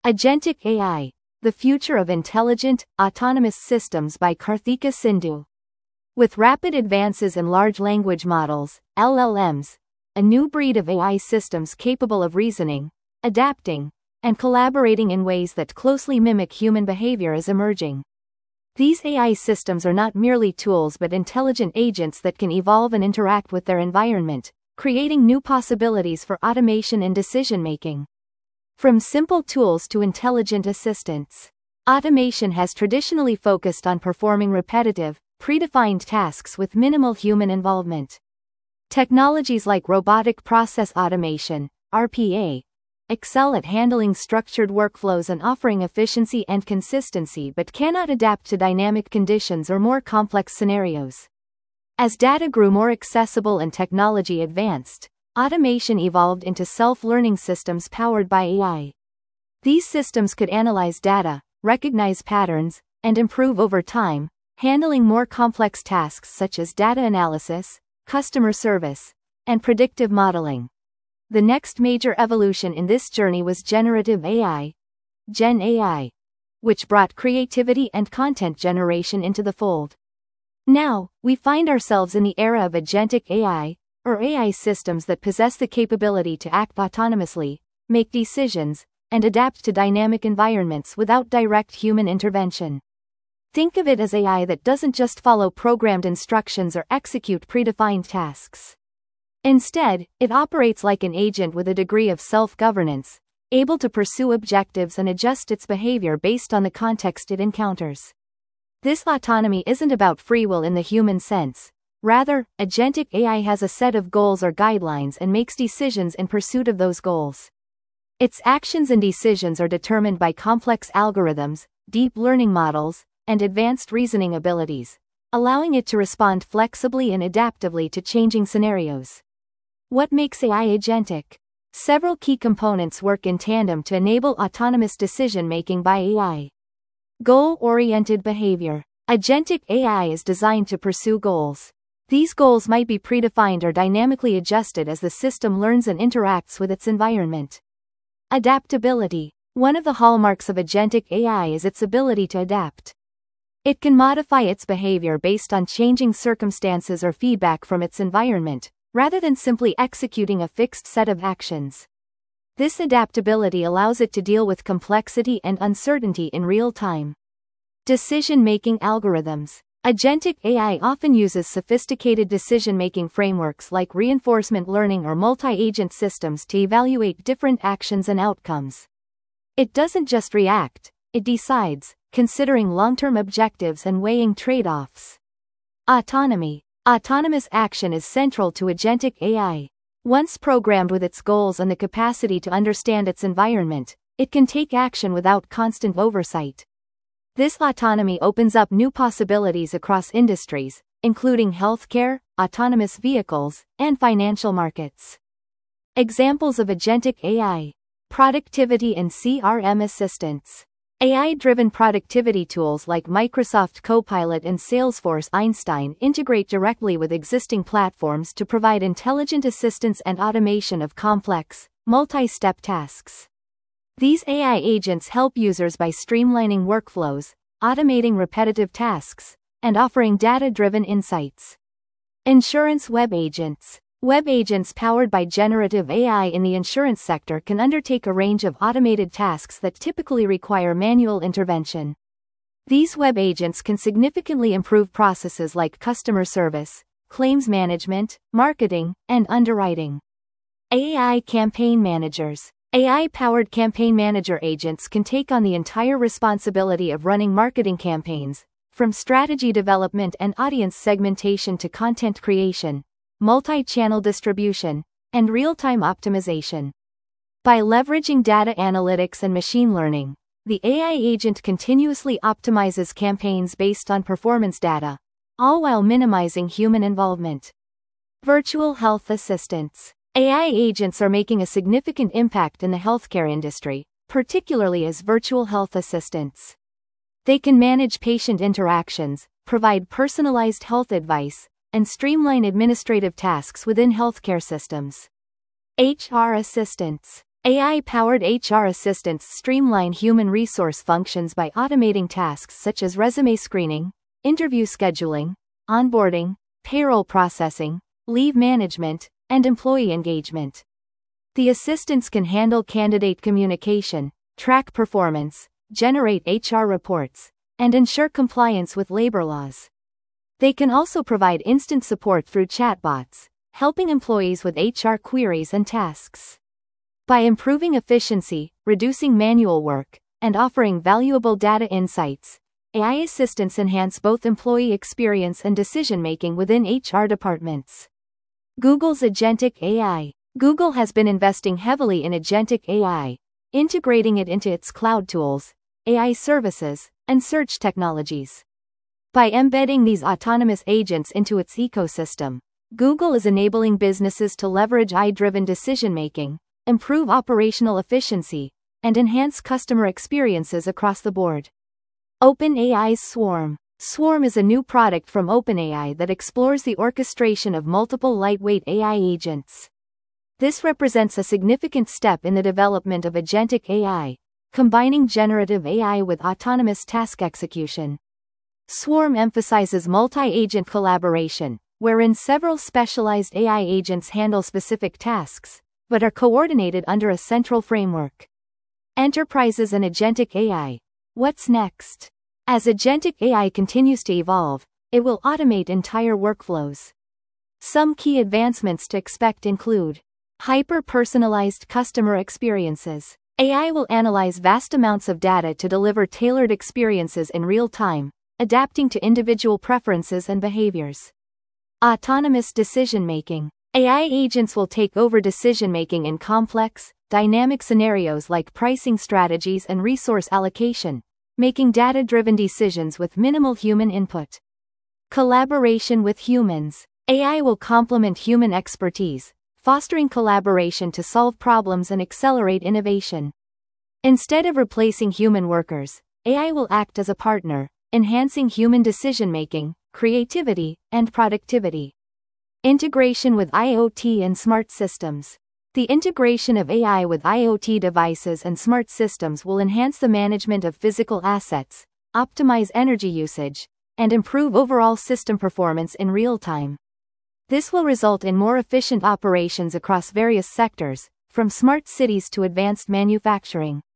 Agentic AI: The Future of Intelligent, Autonomous Systems by Karthika Sindhu. With rapid advances in large language models, LLMs, a new breed of AI systems capable of reasoning, adapting, and collaborating in ways that closely mimic human behavior is emerging. These AI systems are not merely tools but intelligent agents that can evolve and interact with their environment, creating new possibilities for automation and decision-making. From simple tools to intelligent assistants, automation has traditionally focused on performing repetitive, predefined tasks with minimal human involvement. Technologies like robotic process automation, RPA, excel at handling structured workflows and offering efficiency and consistency but cannot adapt to dynamic conditions or more complex scenarios. As data grew more accessible and technology advanced, automation evolved into self-learning systems powered by AI. These systems could analyze data, recognize patterns, and improve over time, handling more complex tasks such as data analysis, customer service, and predictive modeling. The next major evolution in this journey was generative AI, Gen AI, which brought creativity and content generation into the fold. Now, we find ourselves in the era of agentic AI, or AI systems that possess the capability to act autonomously, make decisions, and adapt to dynamic environments without direct human intervention. Think of it as AI that doesn't just follow programmed instructions or execute predefined tasks. Instead, it operates like an agent with a degree of self-governance, able to pursue objectives and adjust its behavior based on the context it encounters. This autonomy isn't about free will in the human sense. Rather, agentic AI has a set of goals or guidelines and makes decisions in pursuit of those goals. Its actions and decisions are determined by complex algorithms, deep learning models, and advanced reasoning abilities, allowing it to respond flexibly and adaptively to changing scenarios. What makes AI agentic? Several key components work in tandem to enable autonomous decision-making by AI. Goal-oriented behavior. Agentic AI is designed to pursue goals. These goals might be predefined or dynamically adjusted as the system learns and interacts with its environment. Adaptability. One of the hallmarks of agentic AI is its ability to adapt. It can modify its behavior based on changing circumstances or feedback from its environment, rather than simply executing a fixed set of actions. This adaptability allows it to deal with complexity and uncertainty in real time. Decision-making algorithms. Agentic AI often uses sophisticated decision-making frameworks like reinforcement learning or multi-agent systems to evaluate different actions and outcomes. It doesn't just react, it decides, considering long-term objectives and weighing trade-offs. Autonomy. Autonomous action is central to agentic AI. Once programmed with its goals and the capacity to understand its environment, it can take action without constant oversight. This autonomy opens up new possibilities across industries, including healthcare, autonomous vehicles, and financial markets. Examples of agentic AI. Productivity and CRM assistants. AI-driven productivity tools like Microsoft Copilot and Salesforce Einstein integrate directly with existing platforms to provide intelligent assistance and automation of complex, multi-step tasks. These AI agents help users by streamlining workflows, automating repetitive tasks, and offering data-driven insights. Insurance web agents. Web agents powered by generative AI in the insurance sector can undertake a range of automated tasks that typically require manual intervention. These web agents can significantly improve processes like customer service, claims management, marketing, and underwriting. AI campaign managers. AI-powered campaign manager agents can take on the entire responsibility of running marketing campaigns, from strategy development and audience segmentation to content creation, multi-channel distribution, and real-time optimization. By leveraging data analytics and machine learning, the AI agent continuously optimizes campaigns based on performance data, all while minimizing human involvement. Virtual health assistants. AI agents are making a significant impact in the healthcare industry, particularly as virtual health assistants. They can manage patient interactions, provide personalized health advice, and streamline administrative tasks within healthcare systems. HR assistants. AI-powered HR assistants streamline human resource functions by automating tasks such as resume screening, interview scheduling, onboarding, payroll processing, leave management, and employee engagement. The assistants can handle candidate communication, track performance, generate HR reports, and ensure compliance with labor laws. They can also provide instant support through chatbots, helping employees with HR queries and tasks. By improving efficiency, reducing manual work, and offering valuable data insights, AI assistants enhance both employee experience and decision-making within HR departments. Google's Agentic AI. Google has been investing heavily in Agentic AI, integrating it into its cloud tools, AI services, and search technologies. By embedding these autonomous agents into its ecosystem, Google is enabling businesses to leverage AI-driven decision-making, improve operational efficiency, and enhance customer experiences across the board. OpenAI's Swarm. Swarm is a new product from OpenAI that explores the orchestration of multiple lightweight AI agents. This represents a significant step in the development of Agentic AI, combining generative AI with autonomous task execution. Swarm emphasizes multi-agent collaboration, wherein several specialized AI agents handle specific tasks, but are coordinated under a central framework. Enterprises and Agentic AI. What's next? As Agentic AI continues to evolve, it will automate entire workflows. Some key advancements to expect include hyper-personalized customer experiences. AI will analyze vast amounts of data to deliver tailored experiences in real time, adapting to individual preferences and behaviors. Autonomous decision-making. AI agents will take over decision-making in complex, dynamic scenarios like pricing strategies and resource allocation, making data-driven decisions with minimal human input. Collaboration with humans. AI will complement human expertise, fostering collaboration to solve problems and accelerate innovation. Instead of replacing human workers, AI will act as a partner, enhancing human decision-making, creativity, and productivity. Integration with IoT and smart systems. The integration of AI with IoT devices and smart systems will enhance the management of physical assets, optimize energy usage, and improve overall system performance in real time. This will result in more efficient operations across various sectors, from smart cities to advanced manufacturing.